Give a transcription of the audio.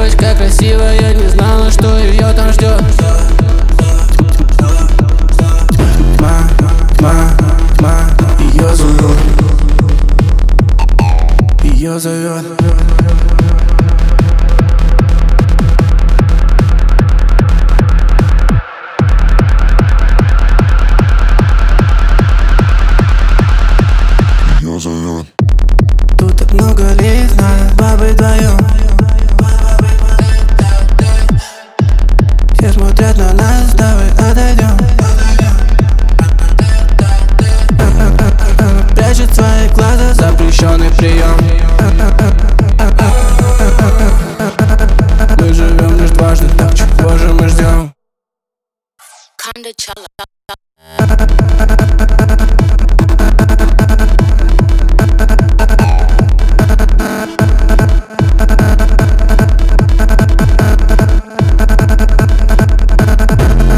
девочка красивая, не знала, что ее там ждет. Ее зовет. Ее зовет. Тут так много лиц, надо бабы вдвоем. Все смотрят на нас, давай отойдем. Прячет свои глаза, запрещенный прием.